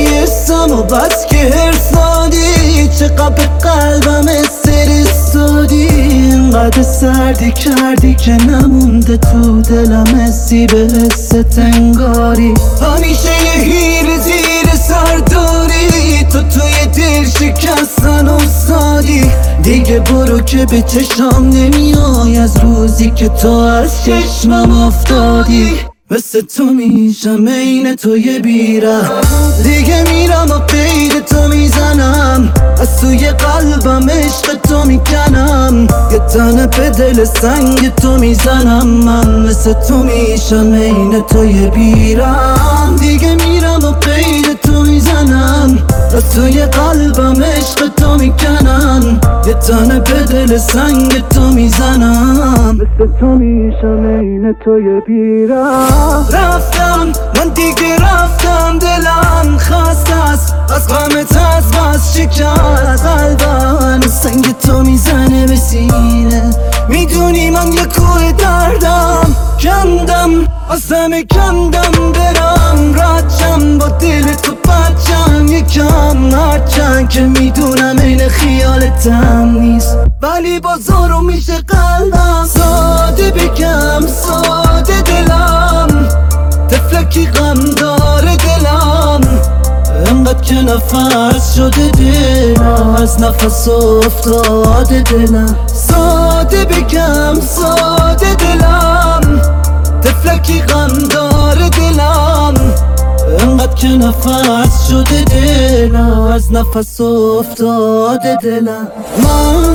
میرسم و بس که هرسادی چقدر به قلبم استرسادی، اینقدر سردی کردی که نمونده تو دلم حسی به حست انگاری. همیشه یه هیر زیر سر داری تو توی دل شکستن استادی. دیگه برو که به چشام نمیای از روزی که تو از چشمم افتادی. مثل تو میشم عین تو یه بیره، دیگه میرم و قید تو میزنم، از توی قلبم عشق تو میکنم، یه تنه به دل سنگ تو میزنم. من مثل تو میشم عین تو یه بیرم، دیگه میرم و قید تو میزنم، از توی قلبم عشق تو میکنم، یه تنه به دل سنگ تو میزنم. مثل تو میشم عین تو یه بیرم. رفتم من دیگه رفتم، دلم خسته است از غمت، از بس شکست قلبم سنگ تو میزنه به سینه. میدونی من یه کوه دردم، کندم از همه کندم برم رچم با دل تو بچم یکم، هرچند که میدونم این خیالتم نیست ولی بازارو میشه قلبم. ساده بگم ساده دلم، تفلکی غم داره دلم، انقدر که نفس شده دلم، از نفس افتاده دلم. ساده بگم ساده دلم، تفلکی غم داره دلم، انقدر که نفس شده دلم، از نفس افتاده دلم. من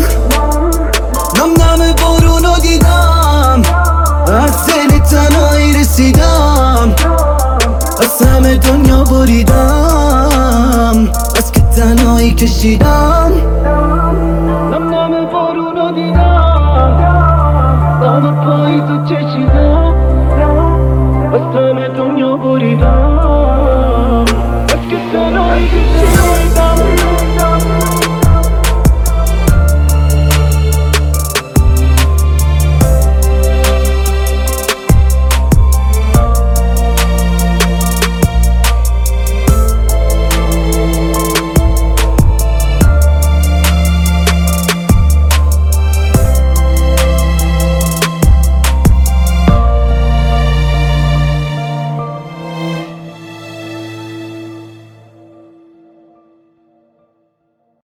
نم بارونو دیدم، از دل تنهایی رسیدم، از همه دنیا بریدم، از که تنهایی کشیدم. نم